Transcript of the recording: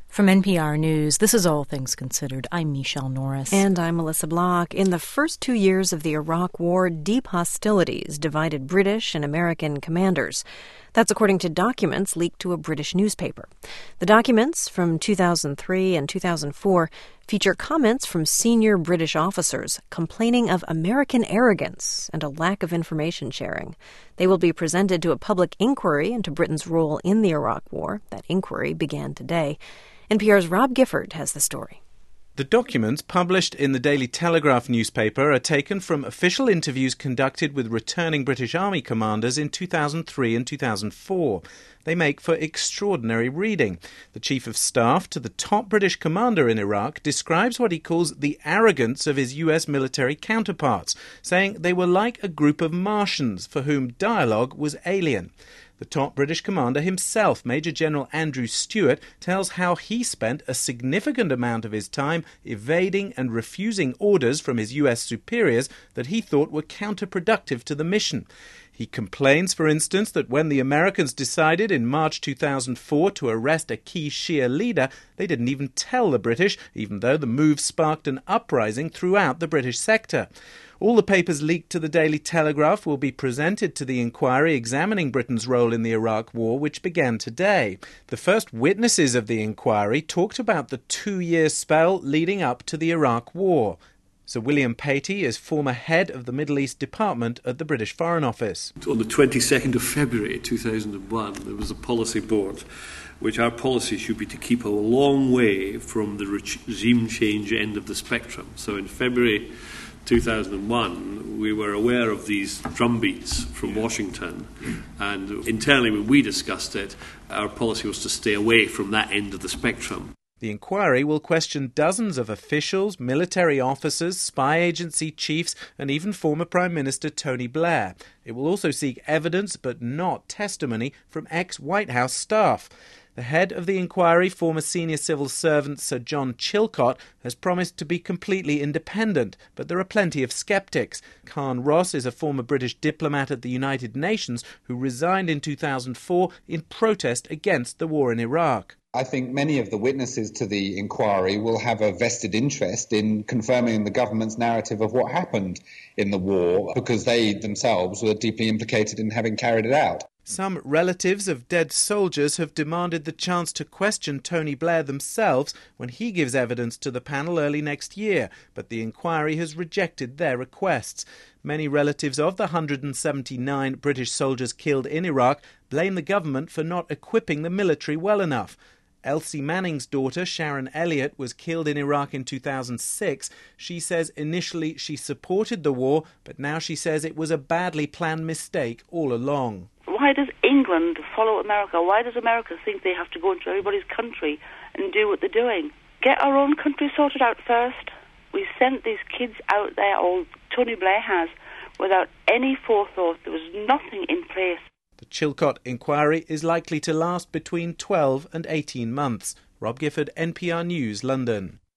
From NPR News, this is All Things Considered. I'm Michelle Norris. And I'm Melissa Block. In the first 2 years of the Iraq War, deep hostilities divided British and American commanders. That's according to documents leaked to a British newspaper. The documents from 2003 and 2004 feature comments from senior British officers complaining of American arrogance and a lack of information sharing. They will be presented to a public inquiry into Britain's role in the Iraq War. That inquiry began today. NPR's Rob Gifford has the story. The documents published in the Daily Telegraph newspaper are taken from official interviews conducted with returning British Army commanders in 2003 and 2004. They make for extraordinary reading. The Chief of Staff to the top British commander in Iraq describes what he calls the arrogance of his US military counterparts, saying they were like a group of Martians for whom dialogue was alien. The top British commander himself, Major General Andrew Stewart, tells how he spent a significant amount of his time evading and refusing orders from his US superiors that he thought were counterproductive to the mission. He complains, for instance, that when the Americans decided in March 2004 to arrest a key Shia leader, they didn't even tell the British, even though the move sparked an uprising throughout the British sector. All the papers leaked to the Daily Telegraph will be presented to the inquiry examining Britain's role in the Iraq War, which began today. The first witnesses of the inquiry talked about the 2-year spell leading up to the Iraq War. Sir William Patey is former head of the Middle East Department at the British Foreign Office. On the 22nd of February 2001, there was a policy board, which our policy should be to keep a long way from the regime change end of the spectrum. So in February 2001, we were aware of these drumbeats from Washington, and internally when we discussed it, our policy was to stay away from that end of the spectrum. The inquiry will question dozens of officials, military officers, spy agency chiefs, and even former Prime Minister Tony Blair. It will also seek evidence, but not testimony, from ex-White House staff. The head of the inquiry, former senior civil servant Sir John Chilcot, has promised to be completely independent, but there are plenty of sceptics. Khan Ross is a former British diplomat at the United Nations who resigned in 2004 in protest against the war in Iraq. I think many of the witnesses to the inquiry will have a vested interest in confirming the government's narrative of what happened in the war, because they themselves were deeply implicated in having carried it out. Some relatives of dead soldiers have demanded the chance to question Tony Blair themselves when he gives evidence to the panel early next year, but the inquiry has rejected their requests. Many relatives of the 179 British soldiers killed in Iraq blame the government for not equipping the military well enough. Elsie Manning's daughter, Sharon Elliott, was killed in Iraq in 2006. She says initially she supported the war, but now she says it was a badly planned mistake all along. Why does England follow America? Why does America think they have to go into everybody's country and do what they're doing? Get our own country sorted out first. We sent these kids out there, or Tony Blair has, without any forethought. There was nothing in place. The Chilcot inquiry is likely to last between 12 and 18 months. Rob Gifford, NPR News, London.